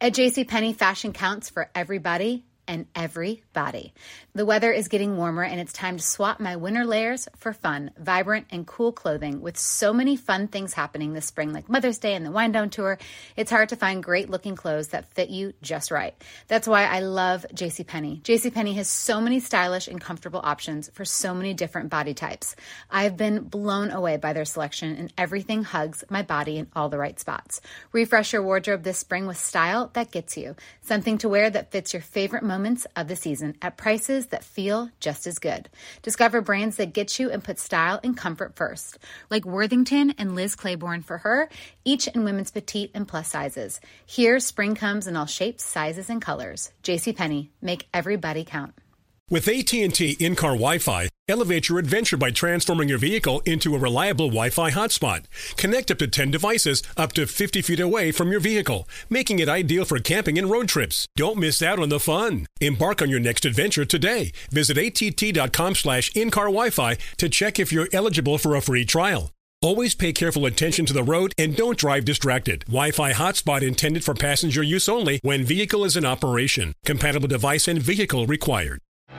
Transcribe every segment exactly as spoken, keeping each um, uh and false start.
At JCPenney, fashion counts for everybody and everybody. The weather is getting warmer and it's time to swap my winter layers for fun, vibrant, and cool clothing. With so many fun things happening this spring, like Mother's Day and the Wind Down Tour, it's hard to find great looking clothes that fit you just right. That's why I love JCPenney. JCPenney has so many stylish and comfortable options for so many different body types. I've been blown away by their selection, and everything hugs my body in all the right spots. Refresh your wardrobe this spring with style that gets you. Something to wear that fits your favorite moments of the season at prices that feel just as good. Discover brands that get you and put style and comfort first, like Worthington and Liz Claiborne for her, each in women's petite and plus sizes. Here, spring comes in all shapes, sizes, and colors. JCPenney, make everybody count. With A T and T in-car Wi-Fi, elevate your adventure by transforming your vehicle into a reliable Wi-Fi hotspot. Connect up to ten devices up to fifty feet away from your vehicle, making it ideal for camping and road trips. Don't miss out on the fun. Embark on your next adventure today. Visit att.com slash in-car Wi-Fi to check if you're eligible for a free trial. Always pay careful attention to the road and don't drive distracted. Wi-Fi hotspot intended for passenger use only when vehicle is in operation. Compatible device and vehicle required.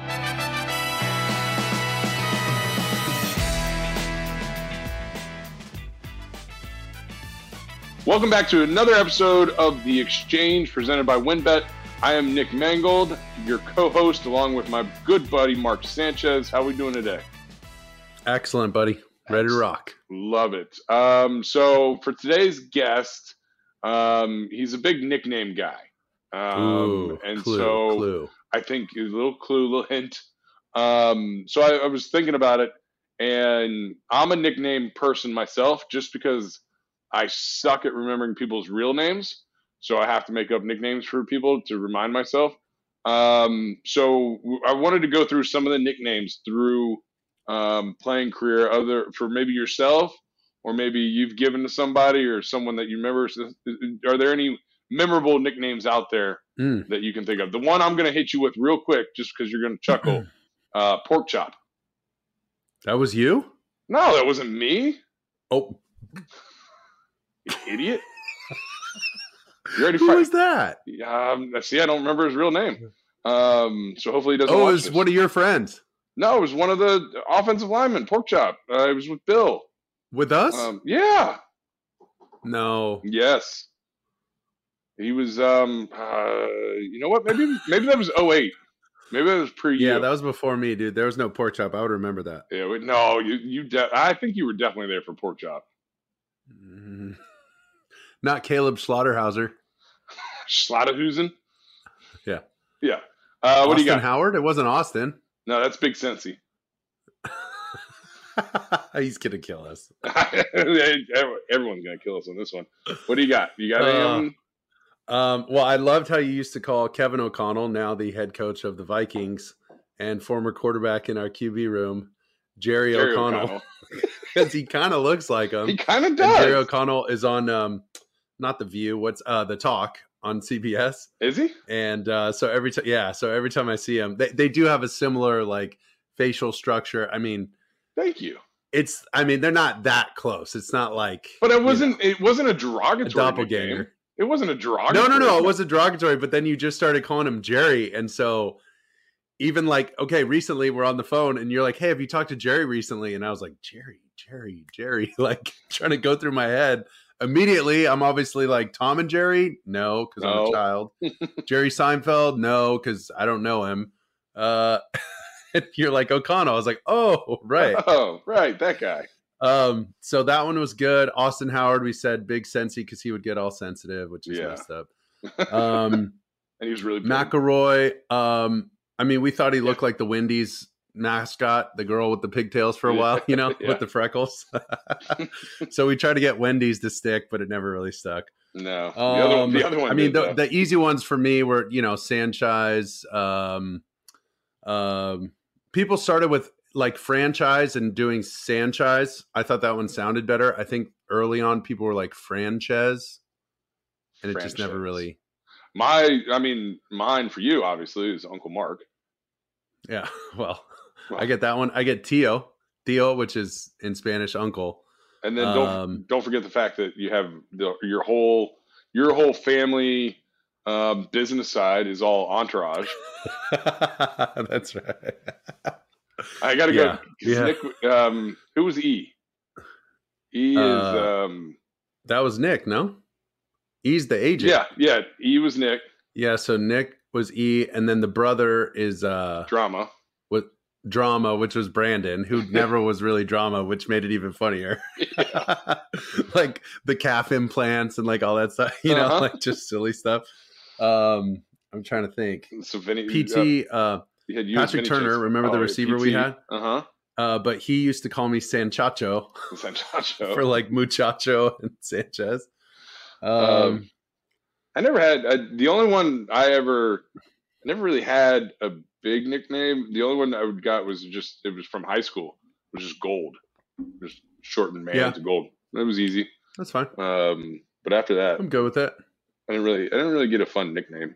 Welcome back to another episode of The Exchange presented by WynnBET. I am Nick Mangold, your co-host, along with my good buddy Mark Sanchez. How are we doing today? Excellent, buddy. Ready to rock. Love it. Um, so for today's guest, um, he's a big nickname guy. Um, Ooh, and clue, so clue. I think a little clue, a little hint. Um, so I, I was thinking about it, and I'm a nickname person myself just because I suck at remembering people's real names, so I have to make up nicknames for people to remind myself. Um, so I wanted to go through some of the nicknames through um, playing career, other for maybe yourself, or maybe you've given to somebody or someone that you remember. Are there any memorable nicknames out there mm. that you can think of? The one I'm going to hit you with real quick, just because you're going to chuckle, uh, Pork Chop. That was you? No, that wasn't me. Oh. You idiot. You already Who fired. was that? Um, see, I don't remember his real name. Um, so hopefully he doesn't Oh, watch it was this. one of your friends. No, it was one of the offensive linemen, Pork Chop. Uh, it was with Bill. With us? Um, yeah. No. Yes. He was, um, uh, you know what? Maybe maybe that was oh eight. Maybe that was pre Yeah, you. that was before me, dude. There was no Pork Chop. I would remember that. Yeah, wait, no, you, you de- I think you were definitely there for Pork Chop. Mm-hmm. Not Caleb Slaughterhauser. Slaughterhusen? Yeah. Yeah. Uh, what Austin do you got? Howard? It wasn't Austin. No, that's Big Sensi. He's going to kill us. Everyone's going to kill us on this one. What do you got? You got any uh, of them? Um, well, I loved how you used to call Kevin O'Connell, now the head coach of the Vikings and former quarterback in our Q B room, Jerry, Jerry O'Connell. Because he kind of looks like him. He kind of does. And Jerry O'Connell is on, um, not The View, what's uh, The Talk on C B S. Is he? And uh, so every time, yeah, so every time I see him, they, they do have a similar like facial structure. I mean, thank you. It's, I mean, they're not that close. It's not like, but it wasn't, you know, it wasn't a derogatory a doppelganger. Nickname. It wasn't a derogatory. No, no, no. It wasn't derogatory, but then you just started calling him Jerry. And so even like, okay, recently we're on the phone and you're like, hey, have you talked to Jerry recently? And I was like, Jerry, Jerry, Jerry, like trying to go through my head. Immediately, I'm obviously like, Tom and Jerry? No, because no. I'm a child. Jerry Seinfeld? No, because I don't know him. Uh, and you're like, O'Connell. I was like, oh, right. Oh, right. That guy. Um, so that one was good. Austin Howard, we said Big Sensi because he would get all sensitive, which is yeah. messed up. Um, and he was really big. McElroy. Um, I mean, we thought he looked yeah. like the Wendy's mascot, the girl with the pigtails for a while, you know, yeah. with the freckles. So we tried to get Wendy's to stick, but it never really stuck. No, the, um, other, one, the other one. I mean, did, the, the easy ones for me were, you know, Sanchez. Um, um, people started with like franchise and doing Sanchez. I thought that one sounded better. I think early on people were like franchise, and franchise. It just never really. My, I mean, mine for you obviously is Uncle Mark. Yeah, well, well, I get that one. I get Tio, Tio, which is in Spanish uncle. And then don't um, don't forget the fact that you have the, your whole your whole family Um, business side is all Entourage. That's right. I got to Yeah, go. yeah. Nick, um, who was E? E is Uh, um, that was Nick, no? E's the agent. yeah, yeah. E was Nick. Yeah, so Nick was E, and then the brother is uh Drama. with Drama, which was Brandon, who never was really Drama, which made it even funnier. Yeah. Like the calf implants and like all that stuff, you know, Uh-huh. like just silly stuff. Um, I'm trying to think. So Vinny, P T, uh, you had you as Patrick Vinny Turner, Chase. remember the Oh, yeah, receiver P T. we had? Uh-huh. Uh, but he used to call me Sanchacho Sanchacho. for like Muchacho and Sanchez. Um, Um, I never had I, the only one I ever. I never really had a big nickname. The only one I would got was just it was from high school. It was just Gold, just shortened man Yeah. to Gold. It was easy. that's fine. Um, but after that, I'm good with that. I didn't really I didn't really get a fun nickname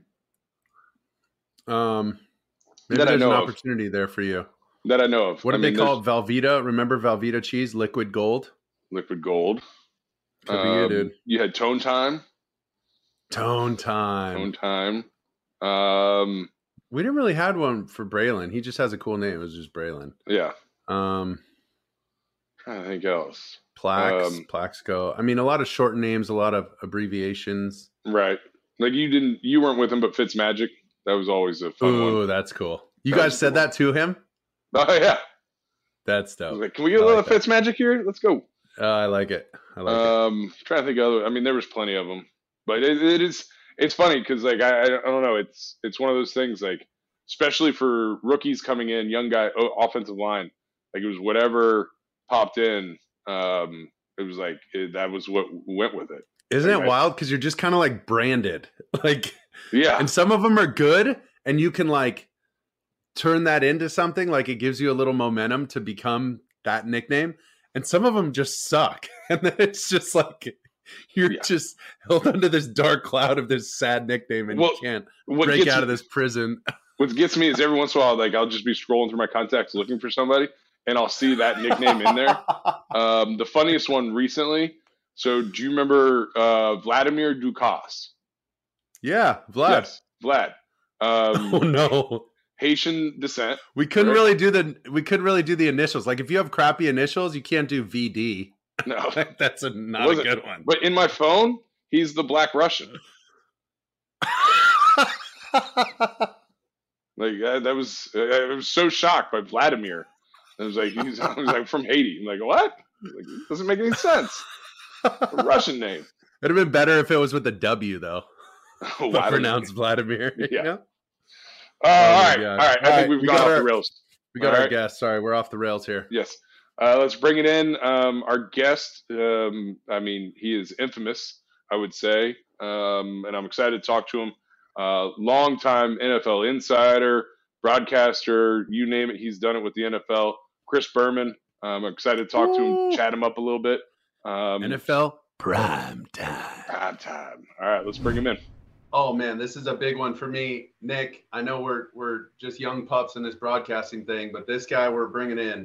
Um, maybe That I there's an know of. opportunity there for you. that I know of. What I did mean, they call it? Velveeta? Remember Velveeta cheese, liquid gold? there's Liquid Gold. Could be you, Um, dude. You had Tone Time. Tone time. Tone Time. Um, We didn't really had one for Braylon. He just has a cool name. It was just Braylon. yeah. Um, Trying to think else. Plax, Um, Plaxco. I mean, a lot of short names, a lot of abbreviations. Right. Like you didn't, you weren't with him, but Fitzmagic. That was always a fun Ooh, one. that's cool. You That guys was said cool. that to him? Oh yeah. That's I was dope. like, can we get a I little like that. Fitzmagic here? Let's go. Uh, I like it. I like it. Um, trying to think of other. I mean, there was plenty of them, but it, it is. It's funny because like I, I don't know. It's it's one of those things like, especially for rookies coming in, young guy, oh, offensive line. Like it was whatever popped in. Um, it was like it, that was what went with it. Isn't like it I- wild? Because you're just kind of like branded. Like, Yeah. and some of them are good, and you can like turn that into something. Like it gives you a little momentum to become that nickname. And some of them just suck. And then it's just like you're Yeah. just held under this dark cloud of this sad nickname, and Well, you can't what break gets out of this prison. What gets me is every once in a while, like I'll just be scrolling through my contacts looking for somebody, and I'll see that nickname in there. Um, the funniest one recently. So, do you remember uh, Vladimir Dukas? Yeah, Vlad. Yes, Vlad. Um, Oh no. Haitian descent. We couldn't Right. really do the we couldn't really do the initials. Like if you have crappy initials, you can't do V D. No, Like that's a not a wasn't- good one. but in my phone, he's the Black Russian. Like uh, that was, uh, I was so shocked by Vladimir. I was like, he's I was like from Haiti. I'm like, what? Like, it doesn't make any sense. A Russian name. It'd have been better if it was with a W though. But But pronounced Vladimir. you Yeah. know? Uh, all right, my all gosh. right. I All think right, we've we gone got off our- the rails. We got All our right. guest. Sorry, we're off the rails here. Yes. Uh, let's bring it in. Um, our guest, um, I mean, he is infamous, I would say, um, and I'm excited to talk to him. Uh, longtime N F L insider, broadcaster, you name it, he's done it with the N F L. Chris Berman. Um, I'm excited to talk to him, Ooh. chat him up a little bit. Um, N F L prime time. prime time. All right, let's bring him in. Oh man, this is a big one for me, Nick. I know we're we're just young pups in this broadcasting thing, but this guy we're bringing in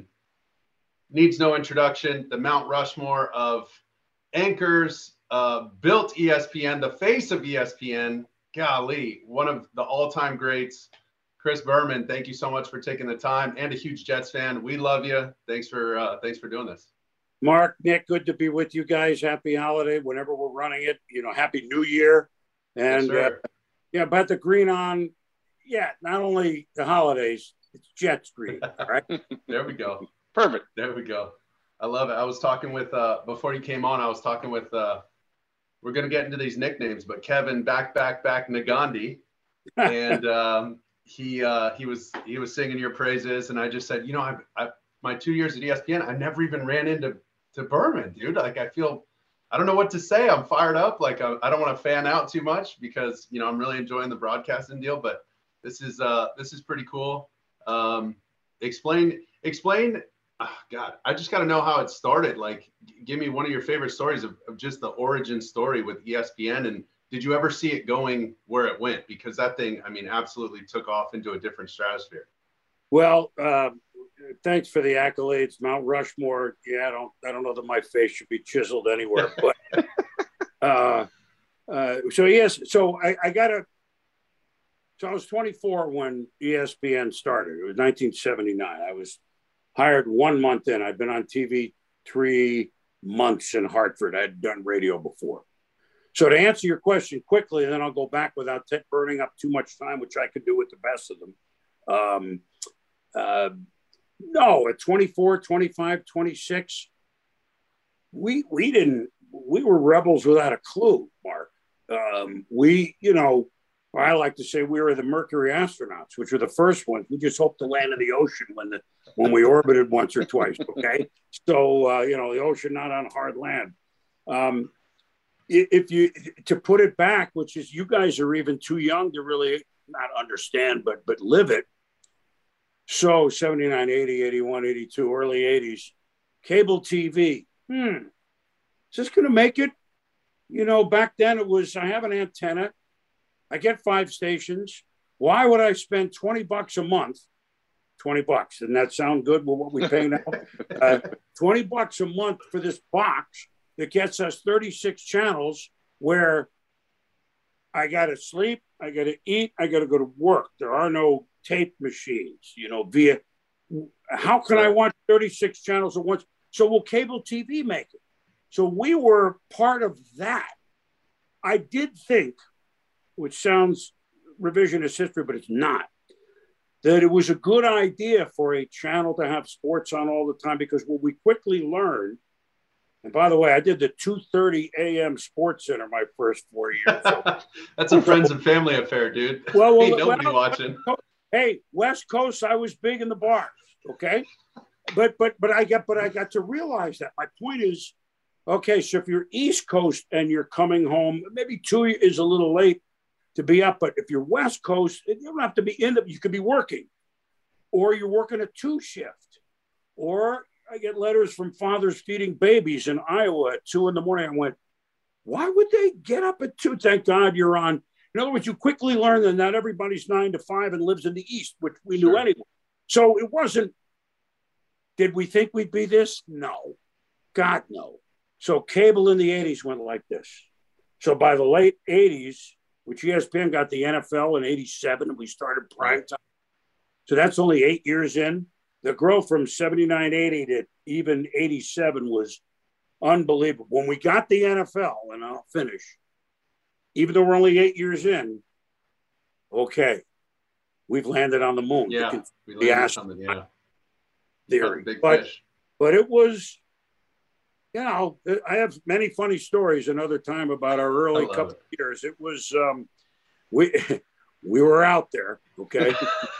needs no introduction. The Mount Rushmore of anchors, uh, built E S P N, the face of E S P N. Golly, one of the all-time greats, Chris Berman. Thank you so much for taking the time, and a huge Jets fan. We love you. Thanks for uh, thanks for doing this. Mark, Nick, good to be with you guys. Happy holiday whenever we're running it. You know, happy New Year. And Yes, sir. uh, yeah, about the green on, yeah, not only the holidays, it's Jets green, right? There we go. Perfect. There we go. I love it. I was talking with, uh, before you came on, I was talking with, uh, we're going to get into these nicknames, but Kevin back, back, back Nagandi. And um, he, uh, he was, he was singing your praises. And I just said, you know, I've, I've, my two years at E S P N, I never even ran into, to Berman, dude. Like, I feel, I don't know what to say. I'm fired up. Like, I, I don't want to fan out too much because, you know, I'm really enjoying the broadcasting deal, but this is, uh, this is pretty cool. Um, explain, explain, oh, God, I just got to know how it started. Like, g- give me one of your favorite stories of, of just the origin story with E S P N. And did you ever see it going where it went? Because that thing, I mean, absolutely took off into a different stratosphere. Well, uh, thanks for the accolades, Mount Rushmore. Yeah, I don't, I don't know that my face should be chiseled anywhere, but uh, uh, so yes, so I, I got to So I was twenty-four when E S P N started. It was nineteen seventy-nine. I was hired one month in. I'd been on T V three months in Hartford. I'd done radio before. So to answer your question quickly, and then I'll go back without t- burning up too much time, which I could do with the best of them. Um, uh, no, at twenty-four, twenty-five, twenty-six, we we didn't, we were rebels without a clue, Mark. Um, we, you know, I like to say we were the Mercury astronauts, which were the first ones. We just hoped to land in the ocean when the when we orbited once or twice. Okay, so uh, you know, the ocean not on hard land. Um, if you to put it back, which is you guys are even too young to really not understand, but but live it. So seventy-nine, eighty, eighty-one, eighty-two, early eighties, cable T V. Hmm, is this going to make it? You know, back then it was I have an antenna. I get five stations. Why would I spend twenty bucks a month? twenty bucks. Doesn't that sound good with what we pay now? uh, twenty bucks a month for this box that gets us thirty-six channels where I got to sleep, I got to eat, I got to go to work. There are no tape machines, you know, via. How can I watch thirty-six channels at once? So will cable T V make it? So we were part of that. I did think, which sounds revisionist history, but it's not, that it was a good idea for a channel to have sports on all the time, because what we quickly learned, and by the way, I did the two thirty a.m. Sports Center my first four years. That's a friends and family affair, dude. Well, well, Ain't nobody well, watching. Hey, West Coast, I was big in the bars, okay? But but but I got but I got to realize that. My point is, okay, so if you're East Coast and you're coming home, maybe two is a little late to be up, but if you're West Coast, you don't have to be in it. You could be working, or you're working a two shift, or I get letters from fathers feeding babies in Iowa at two in the morning. I went, why would they get up at two? Thank God you're on. In other words, you quickly learn that not everybody's nine to five and lives in the East, which we knew Sure. anyway. So it wasn't, did we think we'd be this? No. God, no. So cable in the eighties went like this. So by the late eighties, which E S P N got the N F L in eighty-seven, and we started prime time. So that's only eight years in. The growth from seventy-nine, eighty to even eighty-seven was unbelievable. When we got the N F L, and I'll finish, even though we're only eight years in, okay, we've landed on the moon. Yeah, the, we the landed something, yeah. theory. Big But, fish. but it was, you know, I have many funny stories another time about our early couple it. of years. It was, um, we we were out there, okay?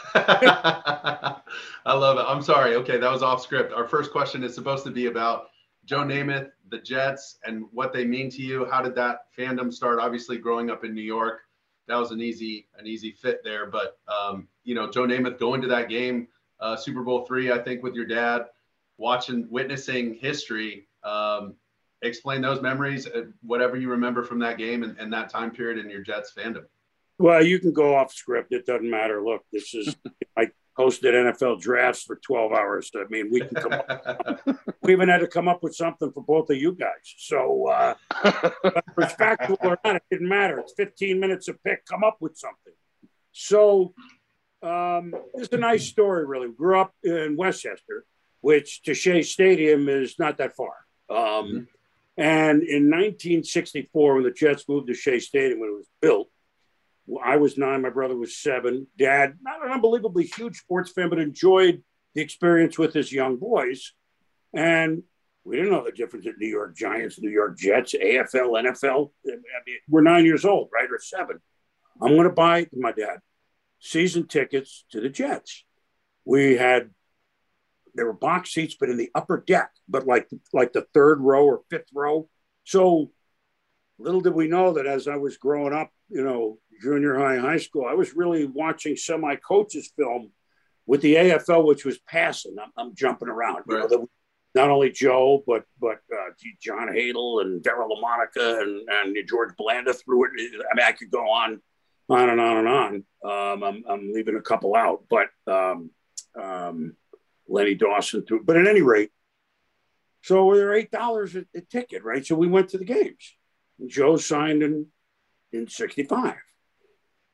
I love it. I'm sorry. Okay, that was off script. Our first question is supposed to be about Joe Namath, the Jets, and what they mean to you. How did that fandom start? Obviously, growing up in New York, that was an easy an easy fit there. But um, you know, Joe Namath going to that game, uh, Super Bowl three, I think, with your dad, watching, witnessing history. Um, explain those memories, uh, whatever you remember from that game and, and that time period in your Jets fandom. Well, you can go off script. It doesn't matter. Look, this is, I hosted N F L drafts for twelve hours. I mean, we can come up. We even had to come up with something for both of you guys. So, uh, respectful or not, it didn't matter. It's fifteen minutes a pick. Come up with something. So, um, it's a nice story, really. We grew up in Westchester, which to Shea Stadium is not that far. Um, mm-hmm. And in nineteen sixty-four, when the Jets moved to Shea Stadium, when it was built, I was nine, my brother was seven. Dad, not an unbelievably huge sports fan, but enjoyed the experience with his young boys. And we didn't know the difference in New York Giants, New York Jets, A F L, N F L. I mean, we're nine years old, right, or seven. I'm going to buy, my dad, season tickets to the Jets. We had, there were box seats, but in the upper deck, but like, like the third row or fifth row. So little did we know that as I was growing up, you know, junior high, high school, I was really watching semi-coaches film with the A F L, which was passing. I'm, I'm jumping around. You right. know, the, not only Joe, but but uh, John Hadel and Darryl LaMonica and, and George Blanda threw it. I mean, I could go on, on and on and on. Um, I'm, I'm leaving a couple out, but um, um, Lenny Dawson threw. But at any rate, so they're eight dollars a, a ticket, right? So we went to the games. Joe signed in in sixty-five.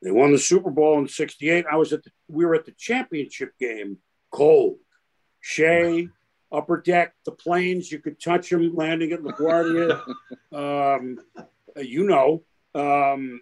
They won the Super Bowl in sixty-eight. I was at the, we were at the championship game, cold. Shea, upper deck, the planes, you could touch them landing at LaGuardia. um, you know, um,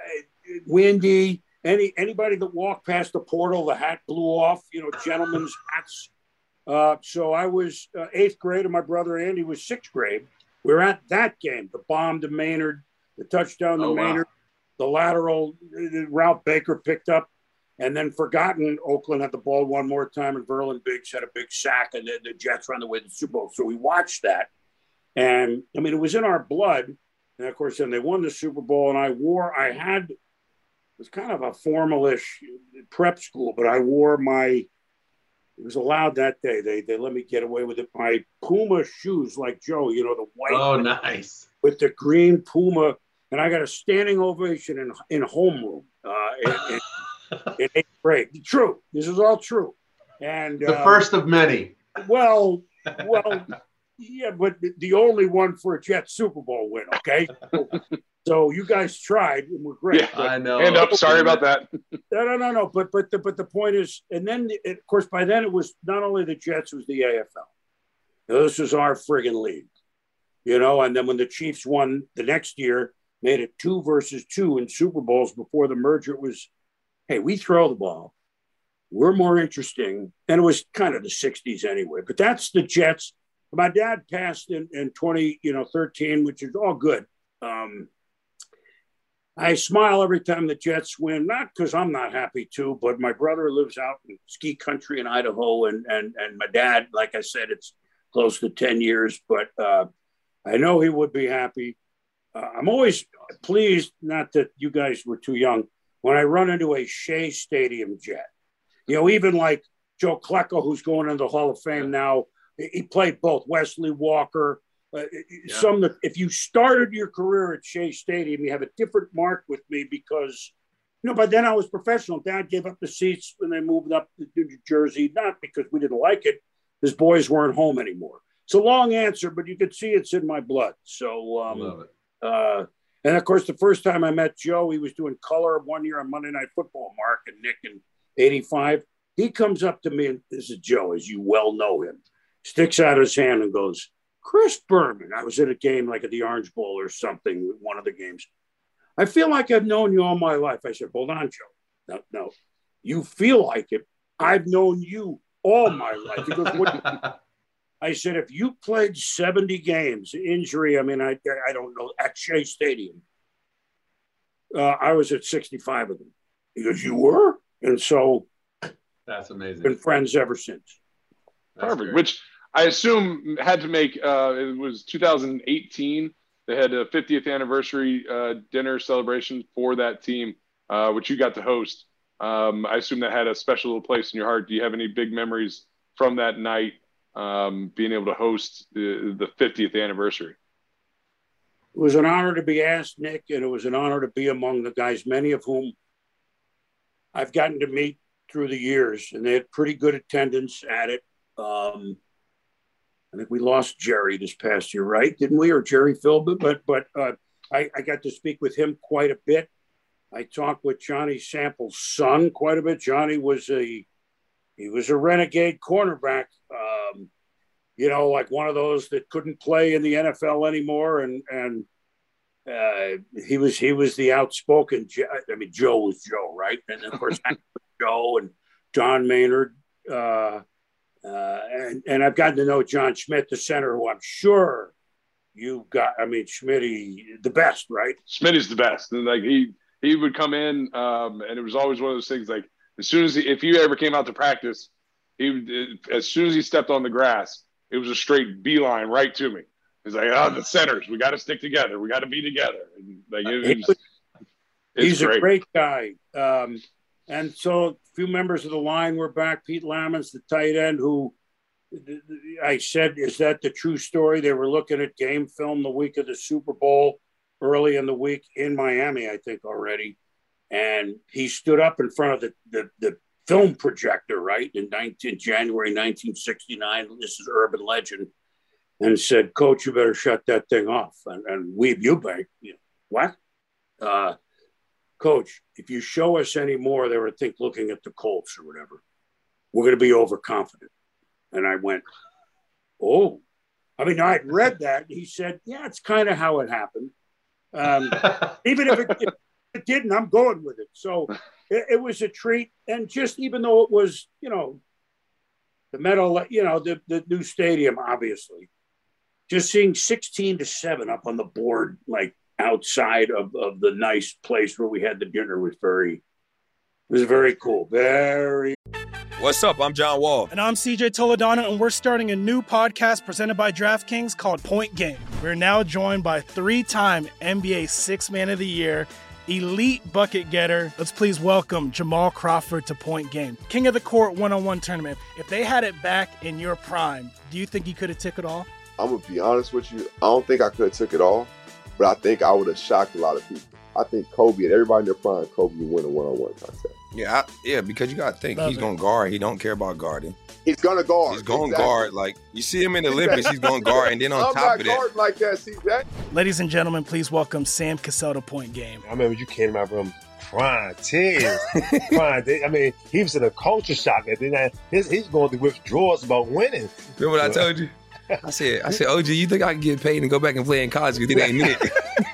windy. Any anybody that walked past the portal, the hat blew off, you know, gentlemen's hats. Uh, so I was uh, eighth grade, and my brother Andy was sixth grade. We were at that game, the bomb to Maynard, the touchdown to Oh, wow. Maynard, the lateral uh, Ralph Baker picked up, and then forgotten. Oakland had the ball one more time, and Verlin Biggs had a big sack, and then the Jets ran away to the Super Bowl. So we watched that. And, I mean, it was in our blood. And, of course, then they won the Super Bowl, and I wore – I had – it was kind of a formal-ish prep school, but I wore my – it was allowed that day. They they let me get away with it. My Puma shoes, like Joe, you know, the white. Oh, nice. With the green Puma. And I got a standing ovation in in homeroom uh, in, in, in eighth grade. True. This is all true. And The um, first of many. Well, well, yeah, but the only one for a Jets Super Bowl win, okay? So, so you guys tried and were great. Yeah. But, I know. Hand up. Sorry about that. no, no, no, no. But but the but the point is, and then it, of course by then it was not only the Jets, it was the A F L. Now, this was our friggin' league, you know. And then when the Chiefs won the next year, made it two versus two in Super Bowls before the merger, it was, hey, we throw the ball. We're more interesting. And it was kind of the sixties anyway. But that's the Jets. My dad passed in, in twenty, you know, thirteen, which is all good. Um, I smile every time the Jets win, not because I'm not happy too, but my brother lives out in ski country in Idaho, and and and my dad, like I said, it's close to ten years, but uh, I know he would be happy. Uh, I'm always pleased, not that you guys were too young, when I run into a Shea Stadium Jet. You know, even like Joe Klecko, who's going into the Hall of Fame now, he played both Wesley Walker. Uh, Yeah. Some that if you started your career at Shea Stadium, you have a different mark with me because, you know, by then I was professional. Dad gave up the seats when they moved up to New Jersey, not because we didn't like it. His boys weren't home anymore. It's a long answer, but you can see it's in my blood. So, um, Love it. uh, and of course, the first time I met Joe, he was doing color one year on Monday Night Football, Mark and Nick in eighty-five. He comes up to me, and this is Joe, as you well know him, sticks out his hand and goes, Chris Berman. I was at a game like at the Orange Bowl or something, one of the games. I feel like I've known you all my life. I said, hold on, Joe. No, no. You feel like it. I've known you all my life. He goes, what? I said, if you played seventy games, injury, I mean, I I don't know, at Shea Stadium, uh, I was at sixty-five of them. He goes, you were? And so That's amazing. been friends ever since. That's Perfect. great. Which I assume had to make, uh, it was two thousand eighteen. They had a fiftieth anniversary uh, dinner celebration for that team, uh, which you got to host. Um, I assume that had a special little place in your heart. Do you have any big memories from that night, um, being able to host the, the fiftieth anniversary? It was an honor to be asked, Nick, and it was an honor to be among the guys, many of whom I've gotten to meet through the years, and they had pretty good attendance at it. Um, I think we lost Jerry this past year, right? Didn't we? Or Jerry Philbin? But but uh, I, I got to speak with him quite a bit. I talked with Johnny Sample's son quite a bit. Johnny was a he was a renegade cornerback, um, you know, like one of those that couldn't play in the N F L anymore, and and uh, he was he was the outspoken. I mean, Joe was Joe, right? And of course, Joe and John Maynard. Uh, Uh, and, and I've gotten to know John Schmidt, the center, who I'm sure you got. I mean, Schmitty, the best, right? Smitty's the best. And like he he would come in, um, and it was always one of those things. Like as soon as he, if you ever came out to practice, he would, as soon as he stepped on the grass, it was a straight beeline right to me. He's like, "Oh, the centers, we got to stick together. We got to be together." And like it, it was, he's great. a great guy. Um, and so a few members of the line were back. Pete Lamons, the tight end, who I said, is that the true story? They were looking at game film the week of the Super Bowl, early in the week in Miami, I think already. And he stood up in front of the, the, the film projector, right, in nineteen, January nineteen sixty-nine. This is urban legend. And said, Coach, you better shut that thing off. And, and Weeb Eubank, you know, what? Uh, Coach, if you show us any more, they were think looking at the Colts or whatever, we're going to be overconfident. And I went, oh, I mean, I'd read that. He said, yeah, it's kind of how it happened. Um, even if it, if it didn't, I'm going with it. So it, it was a treat. And just even though it was, you know, the metal, you know, the, the new stadium, obviously, just seeing sixteen to seven up on the board, like outside of, of the nice place where we had the dinner was very, was very cool. Very. What's up? I'm John Wall. And I'm C J Toledano, and we're starting a new podcast presented by DraftKings called Point Game. We're now joined by three-time N B A Sixth Man of the Year, elite bucket getter. Let's please welcome Jamal Crawford to Point Game. King of the Court one-on-one tournament. If they had it back in your prime, do you think you could have took it all? I'm going to be honest with you. I don't think I could have took it all, but I think I would have shocked a lot of people. I think Kobe and everybody in their prime, Kobe would win a one-on-one contest. Yeah, I, yeah, because you got to think, Love he's going to guard. He don't care about guarding. He's going to guard. He's going to exactly. guard. Like, you see him in the Olympics, he's going to guard. And then on I'm top of not that. like that, C J. Ladies and gentlemen, please welcome Sam Cassell to Point Game. I remember you came out from prime tears. prime, I mean, he was in a culture shock. And then his, he's going through withdrawals about winning. Remember what I told you? I said, I said, O G, you think I can get paid and go back and play in college because it ain't it?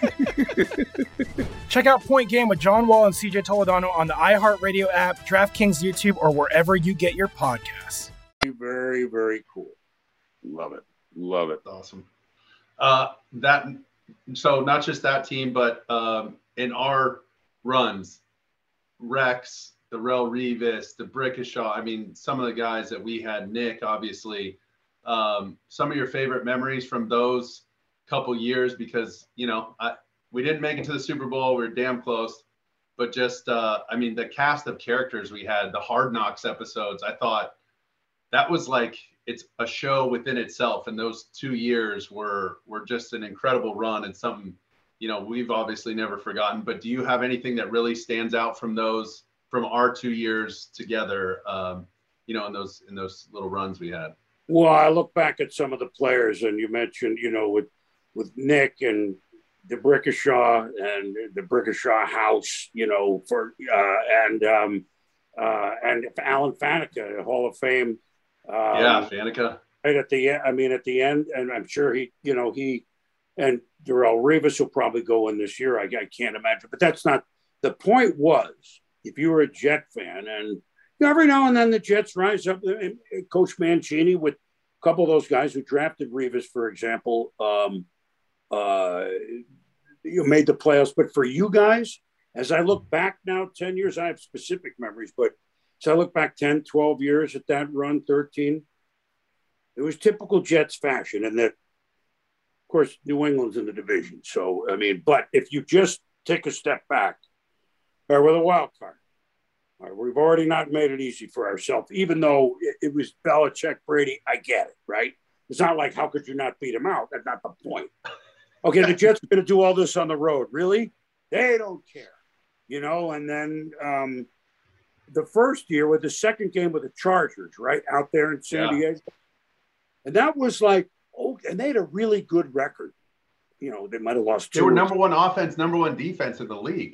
Check out Point Game with John Wall and C J Toledano on the iHeartRadio app, DraftKings YouTube, or wherever you get your podcasts. Very, very cool. Love it. Love it. Awesome. Uh, that so not just that team, but um, in our runs, Rex, Darrelle Revis, D'Brickashaw. I mean, some of the guys that we had, Nick, obviously. Um, some of your favorite memories from those couple years, because, you know, I, we didn't make it to the Super Bowl. We were damn close. But just, uh, I mean, the cast of characters we had, the Hard Knocks episodes, I thought that was like, it's a show within itself. And those two years were, were just an incredible run and something, you know, we've obviously never forgotten. But do you have anything that really stands out from those, from our two years together, um, you know, in those, in those little runs we had? Well, I look back at some of the players, and you mentioned, you know, with with Nick and D'Brickashaw and the Brickashaw house, you know, for uh, and um, uh, and Alan Faneca, Hall of Fame. Um, yeah, Faneca. Right at the end, I mean, at the end, and I'm sure he, you know, he and Darrelle Revis will probably go in this year. I, I can't imagine, but that's not the point. Was if you were a Jet fan and. Every now and then the Jets rise up. Coach Mancini with a couple of those guys who drafted Revis, for example, um, uh, you made the playoffs. But for you guys, as I look back now, ten years, I have specific memories. But as I look back ten, twelve years at that run, thirteen, it was typical Jets fashion. And that, of course, New England's in the division. So, I mean, but if you just take a step back, or with a wild card, right, we've already not made it easy for ourselves, even though it, it was Belichick, Brady. I get it, right? It's not like, how could you not beat him out? That's not the point. Okay, the Jets are going to do all this on the road. Really? They don't care, you know? And then um, the first year with the second game with the Chargers, right, out there in San yeah. Diego. And that was like, oh, and they had a really good record. You know, they might have lost two. They were number one offense, number one defense in the league.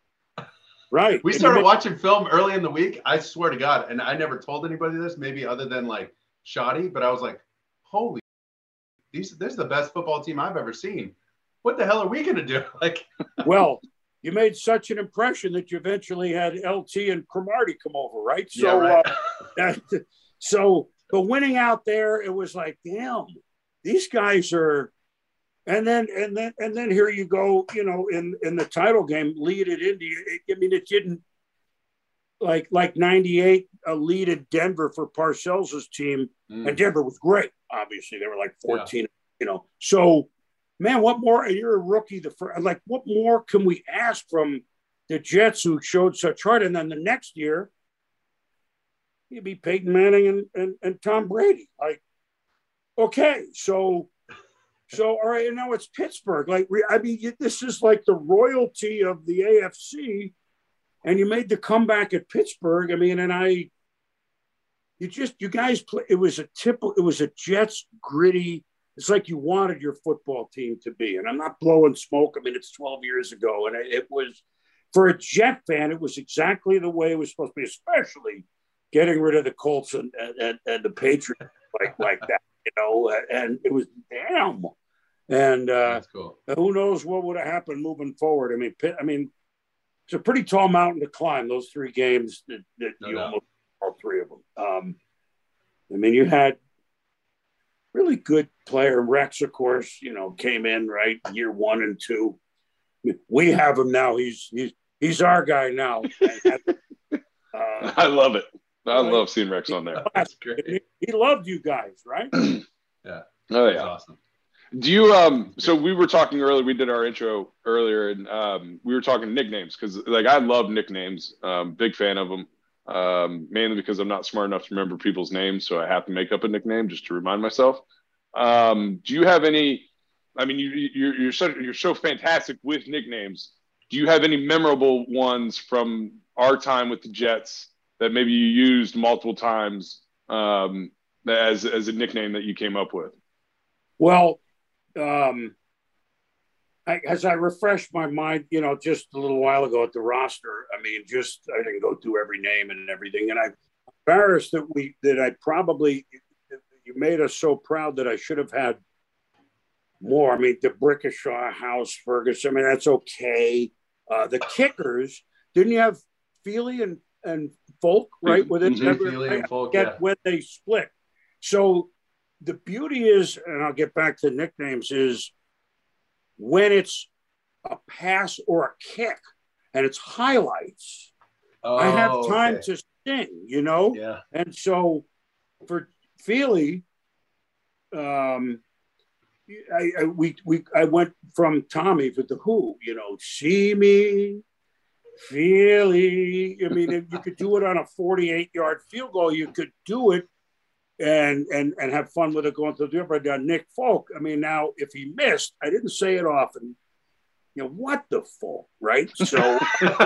Right. We started watching film early in the week. I swear to God. And I never told anybody this, maybe other than like Shoddy, but I was like, holy, these, this is the best football team I've ever seen. What the hell are we going to do? Like, well, you made such an impression that you eventually had L T and Cromartie come over, right? So, yeah, right. uh, so, but winning out there, it was like, damn, these guys are, And then, and then, and then here you go, you know, in, in the title game, lead it into you. I mean, it didn't like, like ninety-eight, uh, lead at Denver for Parcells' team. Mm. And Denver was great. Obviously they were like fourteen, yeah. you know, so man, what more? You're a rookie. The first, like, what more can we ask from the Jets who showed such heart? And then the next year you'd be Peyton Manning and, and, and Tom Brady. Like, okay, so, So, all right, and now it's Pittsburgh. Like, I mean, this is like the royalty of the A F C, and you made the comeback at Pittsburgh. I mean, and I, you just, you guys play. It was a typical. It was a Jets gritty. It's like you wanted your football team to be. And I'm not blowing smoke. I mean, it's twelve years ago, and it was for a Jet fan, it was exactly the way it was supposed to be, especially getting rid of the Colts and, and, and the Patriots like, like that, you know, and it was damn. And uh, cool. Who knows what would have happened moving forward. I mean, I mean, it's a pretty tall mountain to climb, those three games that, that No you doubt. almost all three of them. Um, I mean, you had really good player. Rex, of course, you know, came in, right, year one and two. We have him now. He's he's he's our guy now. uh, I love it. I Right. love seeing Rex on there. That's great. he, he loved you guys, right? Yeah. Oh That's yeah. awesome. Do you um? So we were talking earlier. We did our intro earlier, and um, we were talking nicknames because, like, I love nicknames. Um, big fan of them. Um, mainly because I'm not smart enough to remember people's names, so I have to make up a nickname just to remind myself. Um, do you have any? I mean, you, you're you're so you're so fantastic with nicknames. Do you have any memorable ones from our time with the Jets that maybe you used multiple times um, as as a nickname that you came up with? Well, um, I, as I refreshed my mind, you know, just a little while ago at the roster, I mean, just I didn't go through every name and everything, and I'm embarrassed that we that I probably you made us so proud that I should have had more. I mean, the Brickashaw, House, Ferguson. I mean, that's okay. Uh, the kickers, didn't you have Feely and and Folk, right? With it, Mhm, Feely and Folk, get yeah. when they split. So the beauty is, and I'll get back to nicknames, is when it's a pass or a kick and it's highlights, Oh, I have time okay. to sing, you know? Yeah. And so for Feely, um, I, I we we I went from Tommy with the Who, you know, see me, Feely. I mean, if you could do it on a forty-eight yard field goal, you could do it and and and have fun with it going through the but uh, Nick Folk. I mean, now if he missed, I didn't say it often. You know, what the Folk, right? So,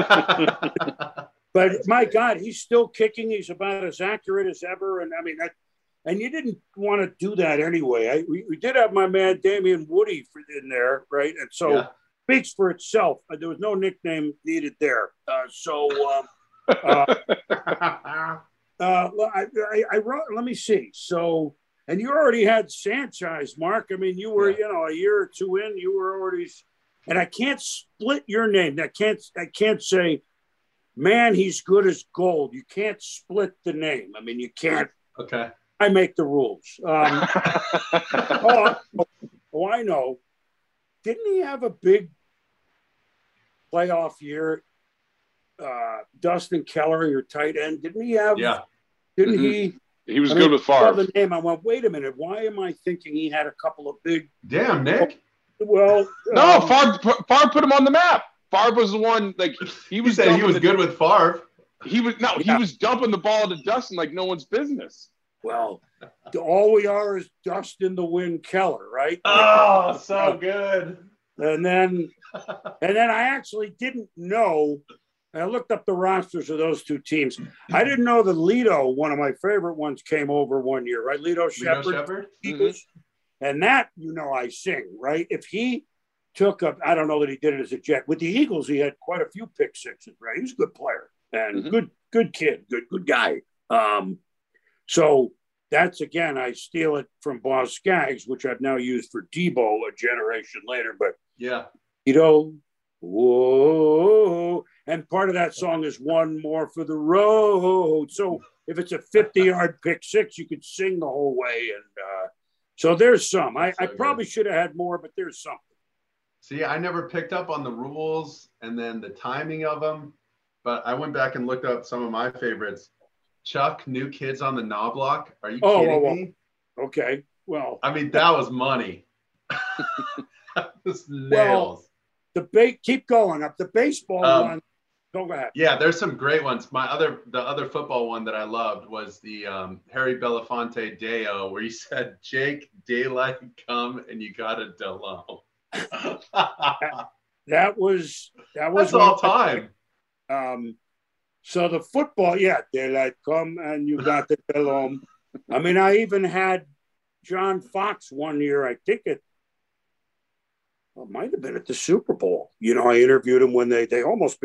but my God, he's still kicking. He's about as accurate as ever, and I mean that. And you didn't want to do that anyway. I, we, we did have my man Damian Woody for, in there, right? And so Yeah. speaks for itself. Uh, there was no nickname needed there. Uh, so um, uh, uh, I, I, I wrote. Let me see. So, and you already had Sanchez, Mark. I mean, you were, Yeah. you know, a year or two in. You were already. And I can't split your name. I can't. I can't say, man, he's good as gold. You can't split the name. I mean, you can't. Okay. I make the rules. Um, oh, oh, I know. Didn't he have a big playoff year? Uh, Dustin Keller, your tight end, didn't he have? Yeah. Didn't Mhm. he? He was I good mean, with I saw Favre. the name. I went, wait a minute. Why am I thinking he had a couple of big? Damn, Nick. Well, No, um, Favre, Favre put him on the map. Favre was the one. Like he He was. said he dumping was the- good with Favre. He was no. Yeah. He was dumping the ball to Dustin like no one's business. well, all we are is Dustin the Wind Keller, right? Oh, so good. And then, and then I actually didn't know. I looked up the rosters of those two teams. I didn't know that Lido, one of my favorite ones, came over one year, right? Lido Lito Shepherd, Shepherd? Eagles. And that, you know, I sing, right? If he took up, I don't know that he did it as a Jet. With the Eagles, he had quite a few pick sixes, right? He was a good player and Mhm. good, good kid, good, good guy. Um, so that's, again, I steal it from Boss Skaggs, which I've now used for Debo a generation later. But, Yeah. you know, whoa. And part of that song is One More for the Road. So if it's a fifty-yard pick six, you could sing the whole way. And uh, so there's some. I, That's so I probably good. should have had more, but there's something. See, I never picked up on the rules and then the timing of them, but I went back and looked up some of my favorites. Chuck, New Kids on the Knoblock. Are you Oh, kidding oh, oh. me? Okay. Well, I mean, that was money. That was nails. the ba- keep going up. The baseball Um, one. Go ahead. Yeah, there's some great ones. My other, the other football one that I loved was the um, Harry Belafonte Deo, where he said, "Jake, daylight come and you got a Delon." That was that was That's all one of my- time. Um, so the football, yeah, daylight come and you got the Delhomme. I mean, I even had John Fox one year. I think it, well, it might have been at the Super Bowl. You know, I interviewed him when they they almost beat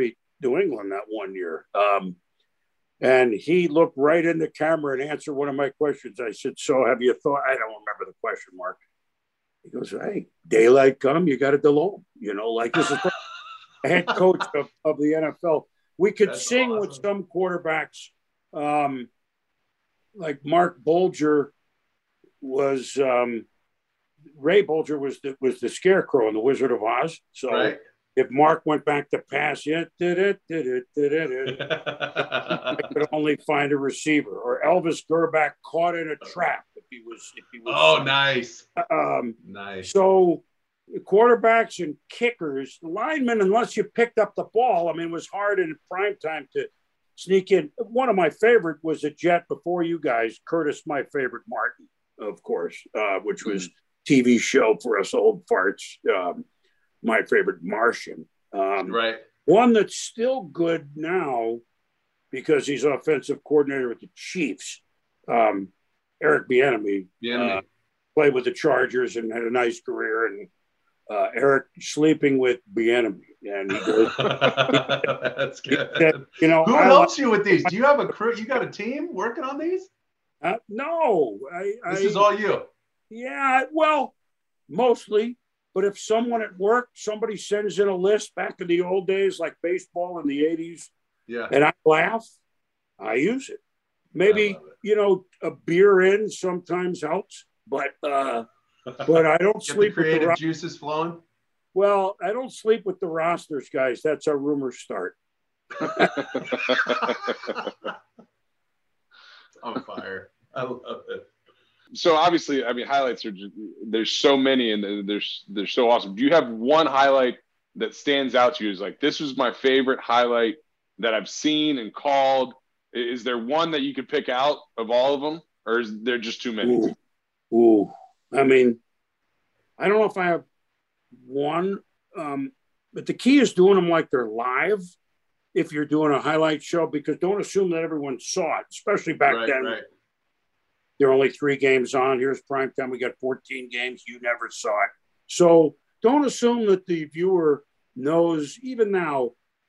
New England that one year. Um, and he looked right in the camera and answered one of my questions. I said, so have you thought, I don't remember the question, Mark. He goes, hey, daylight come, you got to Delhomme. You know, like this is the head coach of, of the N F L. We could That's sing awesome. With some quarterbacks. Um, like Mark Bolger was, um, Ray Bolger was the, was the Scarecrow in The Wizard of Oz. So right. If Mark went back to pass, yeah, did it, did it, did it, I could only find a receiver. Or Elvis Gerback caught in a trap if he was. If he was oh, nice, um, nice. So quarterbacks and kickers, linemen, unless you picked up the ball, I mean, it was hard in prime time to sneak in. One of my favorite was a Jet before you guys, Curtis, my favorite Martin, of course, uh, which was T V show for us old farts. Um, my favorite Martian. Um, right. One that's still good now because he's offensive coordinator with the Chiefs. Um, Eric Bieniemy, Bieniemy. Uh, played with the Chargers and had a nice career. And uh, Eric sleeping with Bieniemy. And he goes, that's good. He said, you know, who I helps like, you with these? Do you have a crew? You got a team working on these? Uh, no. I, this I, is all you. Yeah, well, mostly. But if someone at work, somebody sends in a list back in the old days, like baseball in the eighties, yeah, and I laugh, I use it. Maybe, it. you know, a beer in sometimes helps, but uh, but I don't Get sleep the creative with the ro- juices flowing. Well, I don't sleep with the rosters, guys. That's how rumors start. On fire. I love it. So obviously, I mean, highlights are just, there's so many and they're they're so awesome. Do you have one highlight that stands out to you as like, this was my favorite highlight that I've seen and called? Is there one that you could pick out of all of them, or is there just too many? Ooh, Ooh. I mean, I don't know if I have one, um, but the key is doing them like they're live. If you're doing a highlight show, because don't assume that everyone saw it, especially back right, then. Right. There are only three games on. Here's prime time. We got fourteen games. You never saw it. So don't assume that the viewer knows, even now,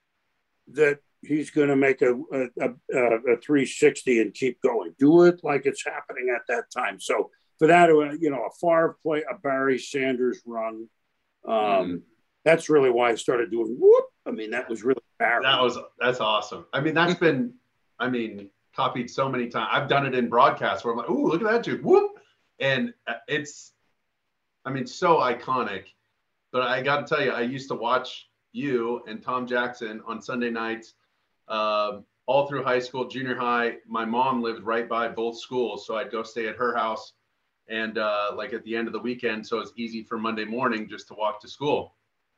that he's going to make a, a, a, a three sixty and keep going. Do it like it's happening at that time. So for that, you know, a Favre play, a Barry Sanders run. Um, mm. That's really why I started doing whoop. I mean, that was really Barry. That was, that's awesome. I mean, that's been, I mean, copied so many times. I've done it in broadcasts where I'm like, ooh, look at that dude. Whoop. And it's, I mean, so iconic. But I got to tell you, I used to watch you and Tom Jackson on Sunday nights uh, all through high school, junior high. My mom lived right by both schools, so I'd go stay at her house. And uh, like at the end of the weekend, so it's easy for Monday morning just to walk to school.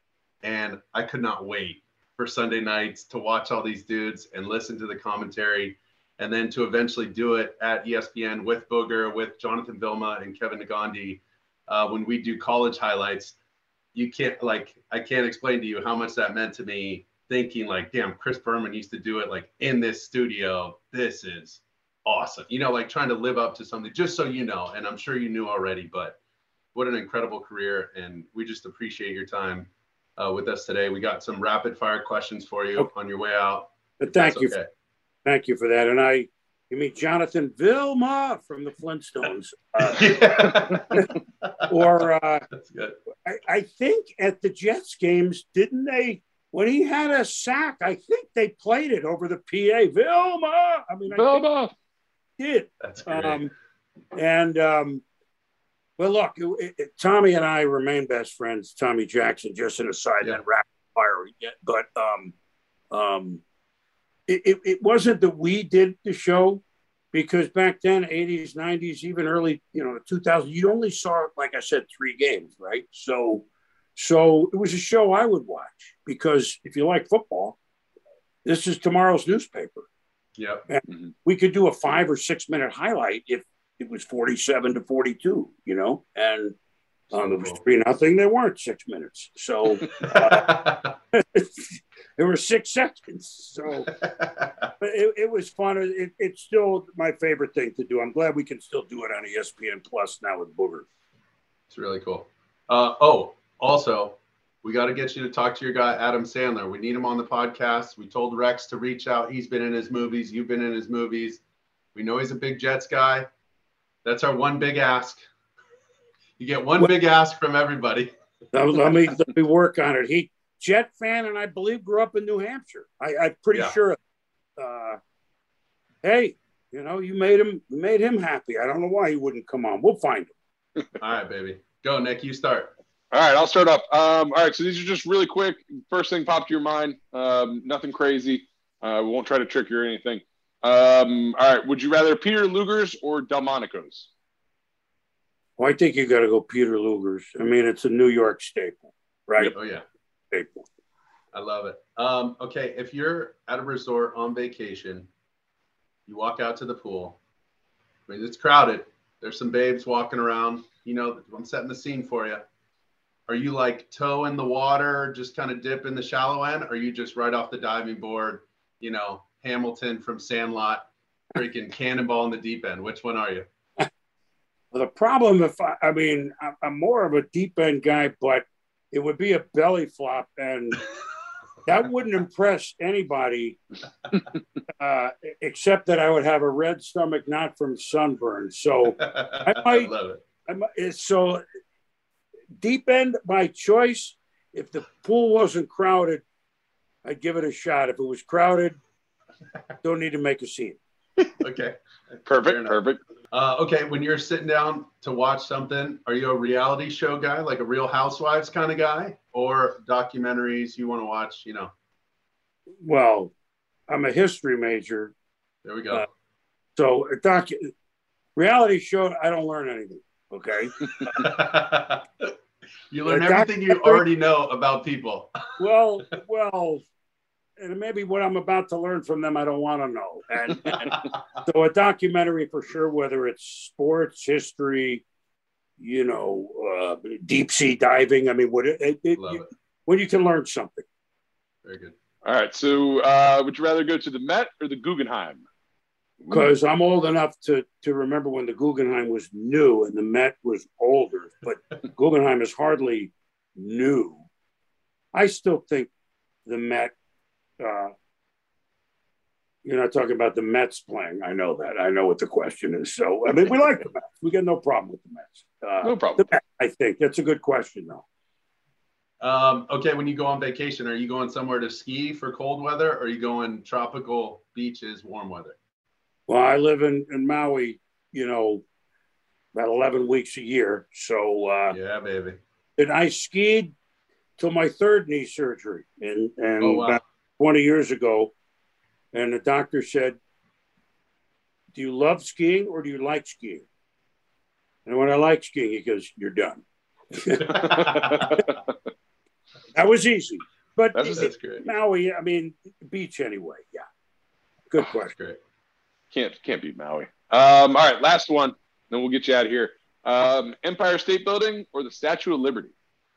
And I could not wait for Sunday nights to watch all these dudes and listen to the commentary. And then to eventually do it at E S P N with Booger, with Jonathan Vilma and Kevin Nagandi, uh, when we do college highlights, you can't like, I can't explain to you how much that meant to me, thinking like, damn, Chris Berman used to do it like in this studio. This is awesome. You know, like trying to live up to something, just so you know, and I'm sure you knew already, but what an incredible career. And we just appreciate your time uh, with us today. We got some rapid fire questions for you okay. on your way out. But thank you. Okay. Thank you for that. And I, you mean Jonathan Vilma from the Flintstones. Uh, or uh, That's good. I, I think at the Jets games, didn't they, when he had a sack, I think they played it over the P A. Vilma! I mean, Vilma! I did. That's great. Um, and, um, well, look, it, it, Tommy and I remain best friends. Tommy Jackson, just an aside, yeah. That rapid fire. But, um, um, It, it, it wasn't that we did the show, because back then, eighties, nineties, even early, you know, two thousand, you only saw, like I said, three games, right? So, so it was a show I would watch, because if you like football, this is tomorrow's newspaper. Yeah. Mm-hmm. We could do a five or six minute highlight if it was forty-seven to forty-two, you know, and um, it was three nothing. They weren't six minutes. So uh, there were six seconds. So but it, it was fun. It, it's still my favorite thing to do. I'm glad we can still do it on E S P N Plus now with Booger. It's really cool. Uh, oh, also, We got to get you to talk to your guy, Adam Sandler. We need him on the podcast. We told Rex to reach out. He's been in his movies. You've been in his movies. We know he's a big Jets guy. That's our one big ask. You get one big ask from everybody. let me let me work on it. He Jet fan, and I believe grew up in New Hampshire. I, I'm pretty Yeah. sure. Uh, hey, you know, you made him you made him happy. I don't know why he wouldn't come on. We'll find him. All right, baby. Go, Nick. You start. All right, I'll start off. Um, all right, so these are just really quick. First thing popped to your mind. Um, nothing crazy. Uh, we won't try to trick you or anything. Um, all right, would you rather Peter Luger's or Delmonico's? Well, I think you got to go Peter Luger's. I mean, it's a New York staple, right? Oh, yeah. Staple. I love it. Um, okay, if you're at a resort on vacation, you walk out to the pool. I mean, it's crowded. There's some babes walking around. You know, I'm setting the scene for you. Are you like toe in the water, just kind of dip in the shallow end? Or are you just right off the diving board, you know, Hamilton from Sandlot, freaking cannonball in the deep end? Which one are you? Well, the problem, if I, I mean, I'm- I'm more of a deep end guy, but it would be a belly flop, and that wouldn't impress anybody, uh, except that I would have a red stomach, not from sunburn. So I might, love it. I might it's so deep end by choice. If the pool wasn't crowded, I'd give it a shot. If it was crowded, don't need to make a scene. Okay. Perfect, perfect. Uh, okay, when you're sitting down to watch something, are you a reality show guy, like a Real Housewives kind of guy, or documentaries you want to watch, you know? Well, I'm a history major. There we go. Uh, so a doc, reality show, I don't learn anything. Okay. You learn a everything you already know about people. Well, well, and maybe what I'm about to learn from them, I don't want to know. And, and so a documentary for sure, whether it's sports, history, you know, uh, deep sea diving. I mean, what it, it, it, Love you, it. when you can learn something. Very good. All right, so uh, would you rather go to the Met or the Guggenheim? Because I'm old enough to, to remember when the Guggenheim was new and the Met was older, but Guggenheim is hardly new. I still think the Met, uh, you're not talking about the Mets playing. I know that. I know what the question is. So, I mean, we like the Mets. We got no problem with the Mets. Uh, No problem. The Mets, I think. That's a good question, though. Um, okay, when you go on vacation, are you going somewhere to ski for cold weather, or are you going tropical beaches, warm weather? Well, I live in, in Maui, you know, about eleven weeks a year. So, uh, Yeah, baby. and I skied till my third knee surgery, and and Oh, wow. about twenty years ago, and the doctor said, "Do you love skiing or do you like skiing?" And when I like skiing, he goes, "You're done." That was easy, but That's- it- That's great. Maui, I mean, beach anyway. Yeah, good That's question. great. Can't can't beat Maui. Um, all right, last one. Then we'll get you out of here. Um, Empire State Building or the Statue of Liberty?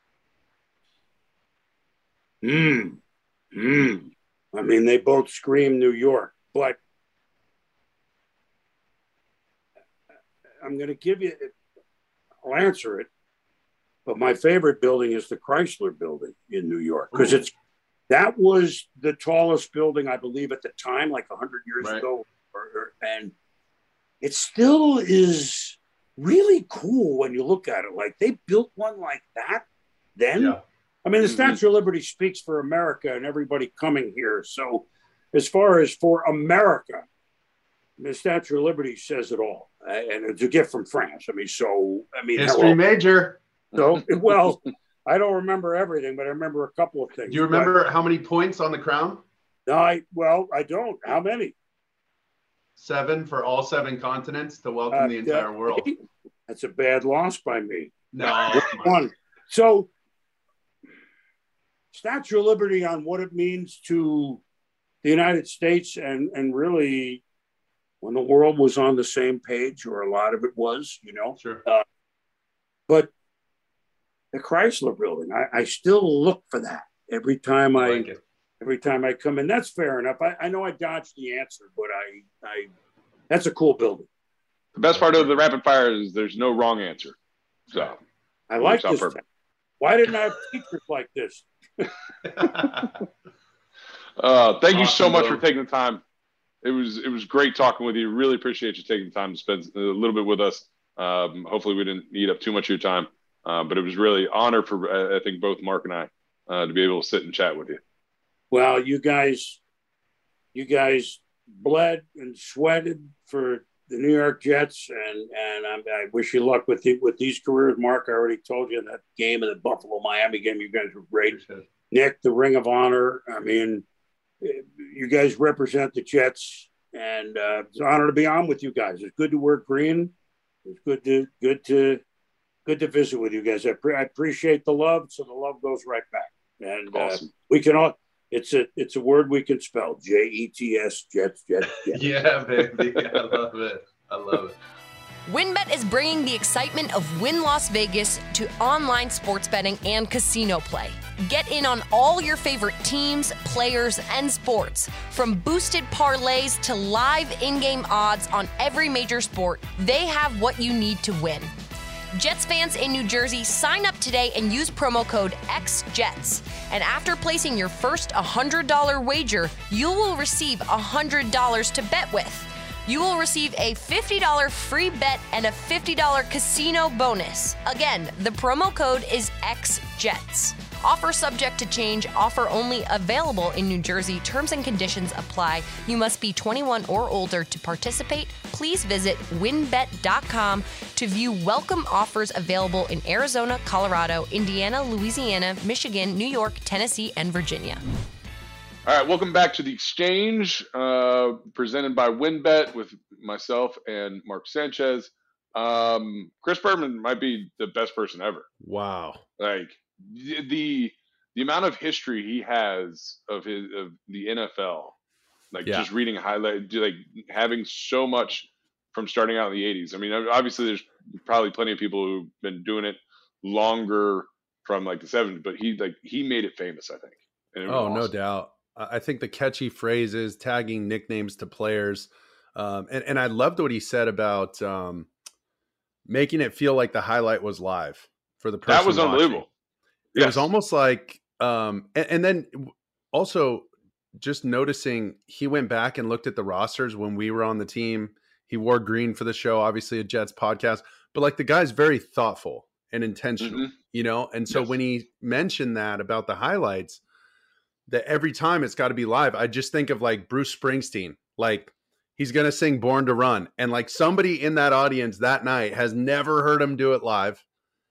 Hmm. Hmm. I mean, they both scream New York, but I'm going to give you, I'll answer it. But my favorite building is the Chrysler Building in New York, because Ooh. it's that was the tallest building, I believe, at the time, like one hundred years Right. ago. Or, or, and it still is really cool when you look at it. Like they built one like that then. Yeah. I mean, the Mhm. Statue of Liberty speaks for America and everybody coming here. So, as far as for America, the Statue of Liberty says it all, uh, and it's a gift from France. I mean, so I mean, History hello. major. So, well, I don't remember everything, but I remember a couple of things. Do you remember how many points on the crown? But, no, I well, I don't. How many? Seven for all seven continents to welcome Uh, the entire uh, world. That's a bad loss by me. No. One. So, Statue of Liberty on what it means to the United States and and really when the world was on the same page, or a lot of it was, you know. Sure. But the Chrysler Building, I, I still look for that every time I I like it. every time I come in. That's fair enough. I, I know I dodged the answer, but I I that's a cool building. The best part of the rapid fire is there's no wrong answer. So I like Works out this. perfect. Why didn't I have teachers like this? uh, thank you so Awesome, much bro. for taking the time. It was it was great talking with you. Really appreciate you taking the time to spend a little bit with us. Um, hopefully we didn't eat up too much of your time, uh, but it was really an honor for uh, I think both Mark and I uh, to be able to sit and chat with you. Well, you guys, you guys bled and sweated for the New York Jets, and and I'm, I wish you luck with the, with these careers. Mark, I already told you that game in the Buffalo Miami game, you guys were great. Nick, the Ring of Honor. I mean, you guys represent the Jets, and uh, it's an honor to be on with you guys. It's good to work green. It's good to good to good to visit with you guys. I, pre- I appreciate the love, so the love goes right back. And Awesome. uh, we can all. It's a it's a word we can spell. J E T S, Jets, Jets, Jets. Yeah, baby. I love it. I love it. WynnBET is bringing the excitement of Wynn Las Vegas to online sports betting and casino play. Get in on all your favorite teams, players, and sports. From boosted parlays to live in-game odds on every major sport, they have what you need to win. Jets fans in New Jersey, sign up today and use promo code X Jets. And after placing your first one hundred dollars wager, you will receive one hundred dollars to bet with. You will receive a fifty dollars free bet and a fifty dollars casino bonus. Again, the promo code is X Jets. Offer subject to change. Offer only available in New Jersey. Terms and conditions apply. You must be twenty-one or older to participate. Please visit win bet dot com to view welcome offers available in Arizona, Colorado, Indiana, Louisiana, Michigan, New York, Tennessee, and Virginia. All right, welcome back to the Exchange, uh, presented by WynnBET with myself and Mark Sanchez. Um, Chris Berman might be the best person ever. Wow. Like the the, the amount of history he has of his of the N F L, like Yeah. just reading highlight, like having so much from starting out in the eighties. I mean, obviously, there's probably plenty of people who've been doing it longer from like the seventies, but he like he made it famous, I think. And it was Oh, no awesome. doubt. I think the catchy phrases, tagging nicknames to players. Um, and, and I loved what he said about um, making it feel like the highlight was live for the person. That was watching. unbelievable. It Yes. was almost like, um, and, and then also just noticing he went back and looked at the rosters when we were on the team. He wore green for the show, obviously a Jets podcast, but like the guy's very thoughtful and intentional, Mhm. you know? And so Yes. when he mentioned that about the highlights, that every time it's got to be live, I just think of like Bruce Springsteen, like he's going to sing Born to Run. And like somebody in that audience that night has never heard him do it live.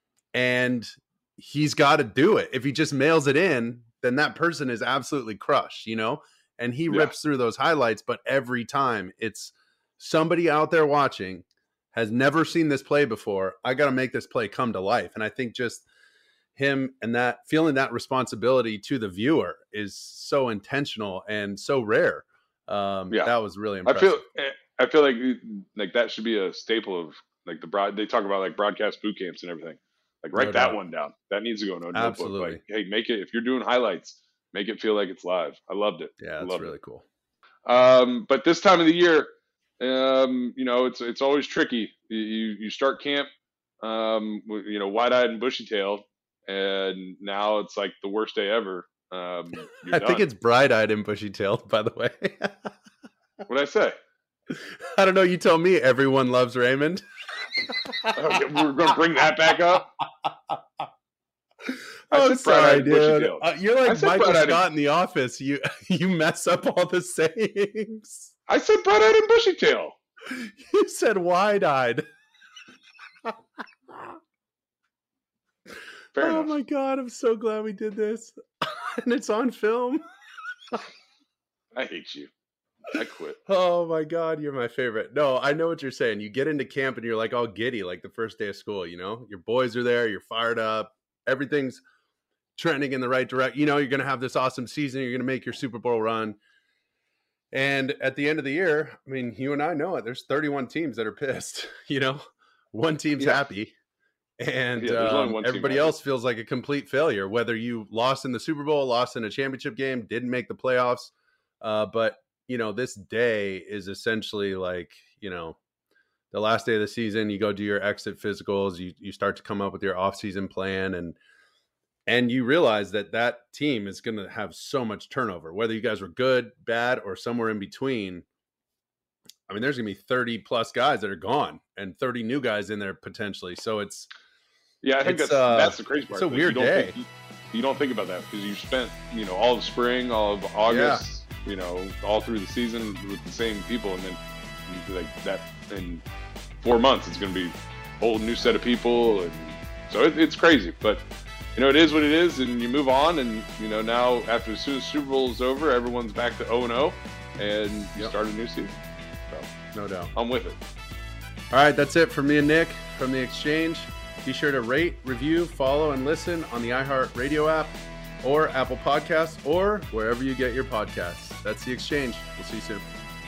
And he's got to do it. If he just mails it in, then that person is absolutely crushed, you know? And he Yeah. rips through those highlights, but every time it's somebody out there watching has never seen this play before. I got to make this play come to life. And I think just him and that feeling that responsibility to the viewer is so intentional and so rare. Um, Yeah. that was really I impressive. feel I feel like like that should be a staple of like the broad. They talk about like broadcast boot camps and everything. Like write No that doubt. one down. That needs to go in a notebook. Absolutely. Like, hey, make it if you're doing highlights, make it feel like it's live. I loved it. Yeah, I that's loved really it. cool. Um, but this time of the year, um, you know, it's it's always tricky. You you, you start camp, um, with, you know, wide eyed and bushy tailed, and now it's like the worst day ever. Um, you're I done. think it's bright eyed and bushy tailed, by the way. What did I say? I don't know. You tell me. Everyone loves Raymond. Okay, we're going to bring that back up. I I'm said bright-eyed sorry, and bushy dude. tailed. Uh, you're I like said Michael bright-eyed and- Scott in The Office. You you mess up all the sayings. I said bright eyed and bushy tail. You said wide eyed. Fair Oh enough. my god! I'm so glad we did this, and it's on film. I hate you. I quit. Oh my god, you're my favorite. No, I know what you're saying. You get into camp and you're like all giddy, like the first day of school. You know, your boys are there. You're fired up. Everything's trending in the right direction. You know, you're going to have this awesome season. You're going to make your Super Bowl run. And at the end of the year, I mean, you and I know it. There's thirty-one teams that are pissed. You know, one team's Yeah. happy, and Yeah, there's only um, one team everybody happy. else feels like a complete failure. Whether you lost in the Super Bowl, lost in a championship game, didn't make the playoffs, uh, but you know, this day is essentially like, you know, the last day of the season. You go do your exit physicals. You you start to come up with your off-season plan, and And you realize that that team is going to have so much turnover, whether you guys were good, bad, or somewhere in between. I mean, there's going to be thirty plus guys that are gone and thirty new guys in there potentially. So it's, yeah, I think that's, uh, that's the crazy part. It's a weird you don't day. Think, you, you don't think about that because you spent, you know, all of spring, all of August, yeah. you know, all through the season with the same people. And then like that in four months, it's going to be a whole new set of people. And so it, it's crazy, but you know, it is what it is, and you move on. And you know, now after as soon as Super Bowl is over, everyone's back to oh and oh, and you yep. start a new season. So no doubt, I'm with it. All right, that's it from me and Nick from The Exchange. Be sure to rate, review, follow, and listen on the iHeartRadio app or Apple Podcasts or wherever you get your podcasts. That's The Exchange. We'll see you soon.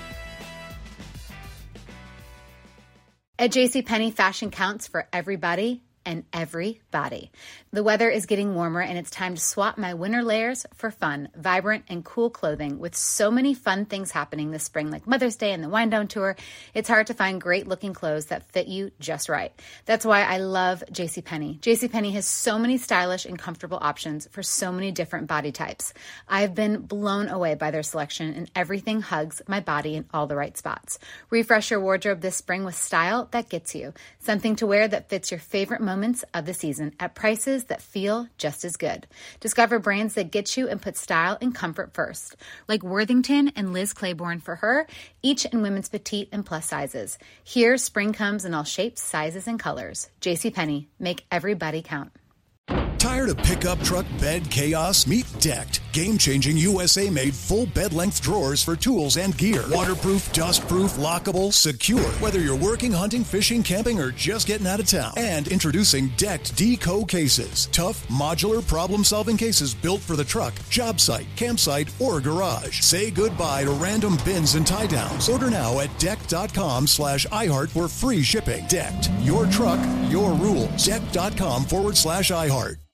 At JCPenney, fashion counts for everybody and every body. The weather is getting warmer and it's time to swap my winter layers for fun, vibrant, and cool clothing with so many fun things happening this spring, like Mother's Day and the Wind Down Tour. It's hard to find great looking clothes that fit you just right. That's why I love JCPenney. JCPenney has so many stylish and comfortable options for so many different body types. I've been blown away by their selection, and everything hugs my body in all the right spots. Refresh your wardrobe this spring with style that gets you. Something to wear that fits your favorite moments of the season at prices that feel just as good. Discover brands that get you and put style and comfort first, like Worthington and Liz Claiborne for her, each in women's petite and plus sizes. Here, spring comes in all shapes, sizes, and colors. JCPenney, make everybody count. Tired of pickup truck bed chaos? Meet Decked. Game-changing U S A-made full bed-length drawers for tools and gear. Waterproof, dust-proof, lockable, secure. Whether you're working, hunting, fishing, camping, or just getting out of town. And introducing Decked Deco cases. Tough, modular, problem-solving cases built for the truck, job site, campsite, or garage. Say goodbye to random bins and tie-downs. Order now at decked.com slash iHeart for free shipping. Decked. Your truck, your rules. Decked.com forward slash iHeart.